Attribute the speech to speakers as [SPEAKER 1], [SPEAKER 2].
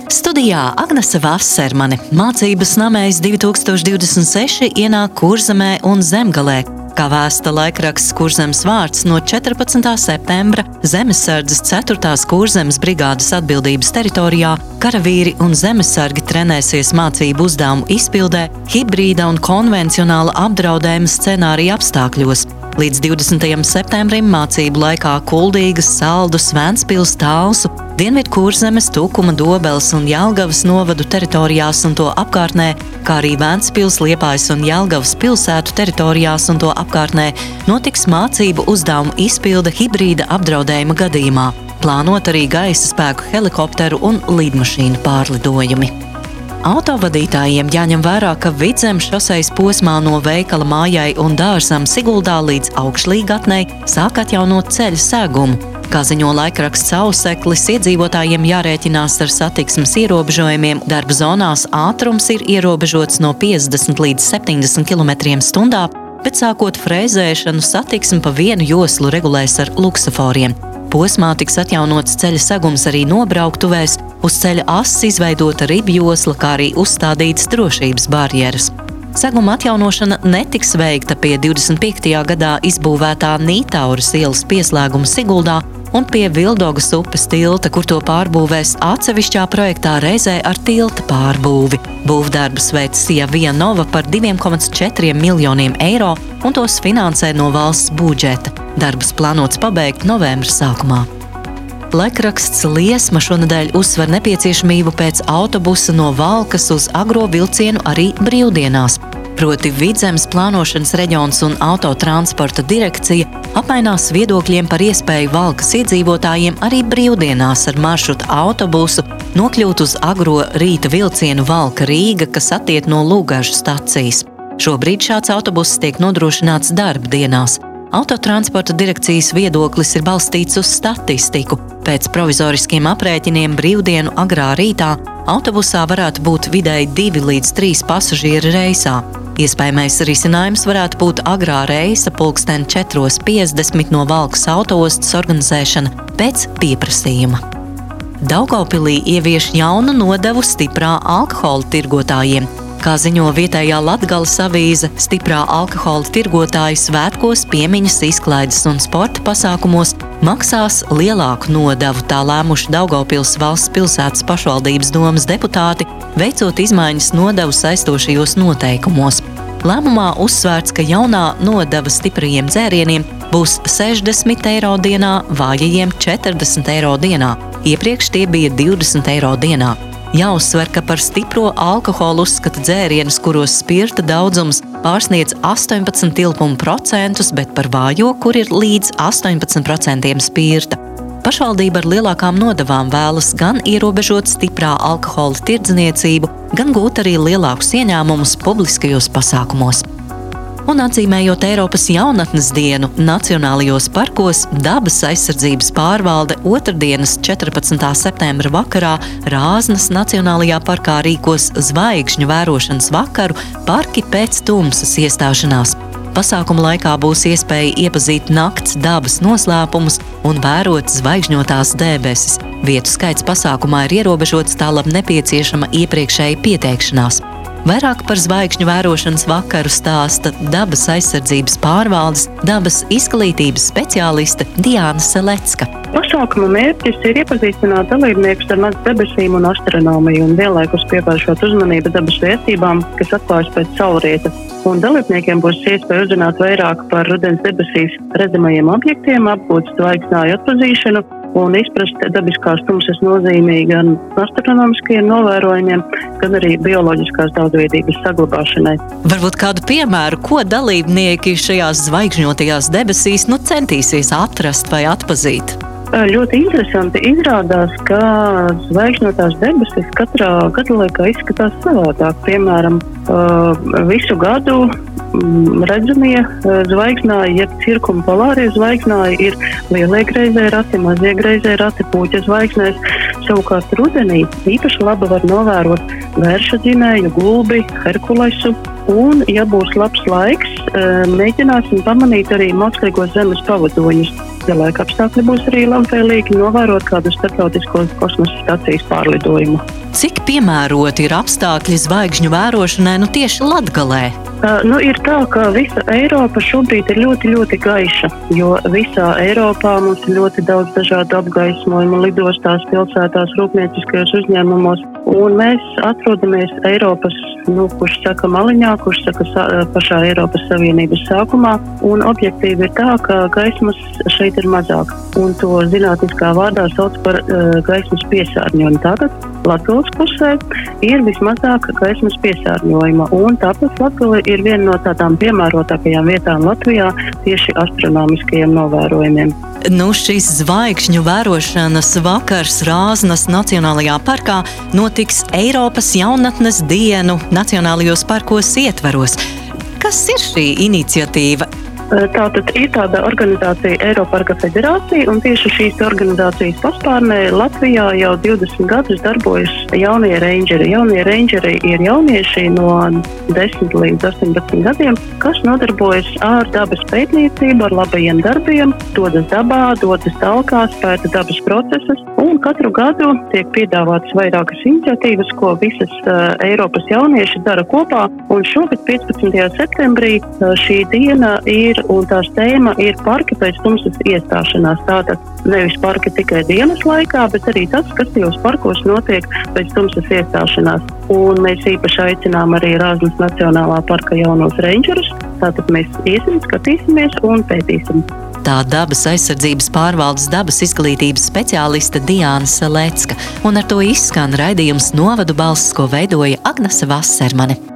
[SPEAKER 1] Studijā Agnese Vasermane. Mācības namēs 2026 ienāk Kurzemē un Zemgalē. Kā vēsta laikraksts Kurzemes vārds, no 14. septembra Zemesardzes 4. Kurzemes brigādes atbildības teritorijā karavīri un zemesargi trenēsies mācību uzdevumu izpildē hibrīda un konvencionāla apdraudējuma scenārija apstākļos. Līdz 20. septembrim mācību laikā Kuldīgas, Saldus, Ventspils, Talsu, Dienvidu Kurzemes, Tukuma, Dobeles un Jelgavas novadu teritorijās un to apkārtnē, kā arī Ventspils, Liepājas un Jelgavas pilsētu teritorijās un to apkārtnē notiks mācību uzdevumu izpilde hibrīda apdraudējuma gadījumā. Plānot arī gaisa spēku helikopteru un lidmašīnu pārlidojumi. Autovadītājiem jāņem vērā, ka Vidzemes šosejas posmā no veikala mājai un dārzam Siguldā līdz Augšlīgatnei sāk atjaunot ceļa segumu. Kā ziņo laikraksts Auseklis, iedzīvotājiem jārēķinās ar satiksmes ierobežojumiem. Darba zonās ātrums ir ierobežots no 50 līdz 70 km/h, bet sākot frēzēšanu satiksmi pa vienu joslu regulēs ar luksaforiem. Posmā tiks atjaunots ceļa segums arī nobrauktuvēs, uz ceļa ass izveidota ribjosla, kā arī uzstādītas drošības barjeras. Seguma atjaunošana netiks veikta pie 25. gadā izbūvētā Nītauras ielas pieslēguma Siguldā un pie Vildogas upes tilta, kur to pārbūvēs atsevišķā projektā reizē ar tilta pārbūvi. Būvdarbus veic Via Nova par 2,4 miljoniem eiro un tos finansē no valsts budžeta. Darbus plānots pabeigt novembra sākumā. Laikraksts Liesma šonedēļ uzsver nepieciešamību pēc autobusa no Valkas uz Agro vilcienu arī brīvdienās. Proti Vidzemes plānošanas reģions un autotransporta direkcija apmainās viedokļiem par iespēju Valkas iedzīvotājiem arī brīvdienās ar maršruta autobusu nokļūt uz Agro rīta vilcienu Valka Rīga, kas attiek no Lugažu stacijas. Šobrīd šāds autobuss tiek nodrošināts darba dienās. Autotransporta direkcijas viedoklis ir balstīts uz statistiku. Pēc provizoriskiem aprēķiniem brīvdienu agrā rītā autobusā varētu būt vidēji 2 līdz 3 pasažieri reisā. Iespējamais risinājums varētu būt agrā reisa 4:50 no Valkas autoostas organizēšana pēc pieprasījuma. Daugavpilī ievieš jaunu nodevu stiprā alkohola tirgotājiem. Kā ziņo vietējā Latgales avīze, stiprā alkohola tirgotāji svētkos, piemiņas, izklaides un sporta pasākumos maksās lielāku nodevu, tā lēmuši Daugavpils valsts pilsētas pašvaldības domes deputāti, veicot izmaiņas nodevu saistošajos noteikumos. Lēmumā uzsvērts, ka jaunā nodeva stiprajiem dzērieniem būs 60 eiro dienā, vājajiem 40 eiro dienā. Iepriekš tie bija 20 eiro dienā. Jāuzsver, ka par stipro alkoholu uzskata dzērienus, kuros spirta daudzums pārsniedz 18 tilpuma procentus, bet par vājo, kur ir līdz 18% spirta. Pašvaldība ar lielākām nodevām vēlas gan ierobežot stiprā alkohola tirdzniecību, gan gūt arī lielākus ieņēmumus publiskajos pasākumos. Un atzīmējot Eiropas jaunatnes dienu, Nacionālajos parkos Dabas aizsardzības pārvalde otrdienas 14. septembra vakarā Rāznas Nacionālajā parkā rīkos zvaigžņu vērošanas vakaru Parki pēc tumsas iestāšanās. Pasākuma laikā būs iespēja iepazīt nakts dabas noslēpumus un vērot zvaigžņotās debesis. Vietu skaits pasākumā ir ierobežots, tālāk nepieciešama iepriekšēja pieteikšanās. Vairāk par zvaigžņu vērošanas vakaru stāsta Dabas aizsardzības pārvaldes dabas izglītības speciāliste Diāna Selecka.
[SPEAKER 2] Pasākuma mērķis ir iepazīstināt dalībniekus ar nakts debesīm un astronomiju un vienlaikus pievēršot uzmanību dabas vērtībām, kas atklājas pēc saulrieta. Un dalībniekiem būs iespēja uzzināt vairāk par rudens debesīs redzamajiem objektiem, apgūt zvaigznāju atpazīšanu un izprast dabiskās tumsas nozīmī gan astronomiskajiem novērojumiem, gan arī bioloģiskās daudzveidības saglabāšanai.
[SPEAKER 1] Varbūt kādu piemēru, ko dalībnieki šajās zvaigžņotajās debesīs centīsies atrast vai atpazīt?
[SPEAKER 2] Ļoti interesanti izrādās, ka zvaigžņotās debesis katrā gada laikā izskatās savādāk. Piemēram, visu gadu redzamie zvaigznāji, jeb cirkumpolārie zvaigznāji ir lielie greizē rati, mazie greizē rati, puķa zvaigznēs. Savukārt rudenī īpaši labi var novērot vērša dzinēju, gulbi, herkulesu. Un, ja būs labs laiks, mēģināsim pamanīt arī mākslīgos zemes pavadoņus. Ja laika apstākļi būs arī labvēlīgi, novērot kādu starptautisko kosmosa stacijas pārlidojumu.
[SPEAKER 1] cik piemēroti ir apstākļi zvaigžņu vērošanai tieši Latgalē?
[SPEAKER 2] Ir tā, ka visa Eiropa šobrīd ir ļoti, ļoti gaiša, jo visā Eiropā mums ir ļoti daudz dažādu apgaismojumu lidostās, pilsētās, rūpnieciskajos uzņēmumos, un mēs atrodamies Eiropas, kurš saka maliņā, kurš saka pašā Eiropas Savienības sākumā, un objektīvi ir tā, ka gaismas šeit ir mazāk, un to zinātniskā vārdā sauc par gaismas piesārņojumu. Tātad Latgales pusē ir vismazāk gaismas piesārņojuma, un tāpēc Latgale ir viena no tādām piemērotākajām vietām Latvijā tieši astronomiskajiem novērojumiem.
[SPEAKER 1] Šis zvaigžņu vērošanas vakars Rāznas Nacionālajā parkā notiks Eiropas jaunatnes dienu Nacionālajos parkos ietvaros. Kas ir šī iniciatīva?
[SPEAKER 2] Tātad ir tāda organizācija Eiroparka federācija, un tieši šīs organizācijas paspārnē Latvijā jau 20 gadus darbojas jaunie reindžeri. Jaunie reindžeri ir jaunieši no 10 līdz 18 gadiem, kas nodarbojas ar dabas pētniecību, ar labajiem darbiem, dodas dabā, dodas talkās, pēta dabas procesus, un katru gadu tiek piedāvātas vairākas iniciatīvas, ko visas Eiropas jaunieši dara kopā, un šogad 15. septembrī šī diena ir un tās tēma ir parki pēc tumsas iestāšanās. Tātad nevis parki tikai dienas laikā, bet arī tas, kas tajos parkos notiek pēc tumsas iestāšanās. Un mēs īpaši aicinām arī Rāznas Nacionālā parka jaunos reindžerus. Tātad mēs iesim, skatīsimies un pētīsim.
[SPEAKER 1] Tā dabas aizsardzības pārvaldes dabas izglītības speciāliste Diāna Salecka, un ar to izskan raidījums Novadu balss, ko veidoja Agnese Vassermane.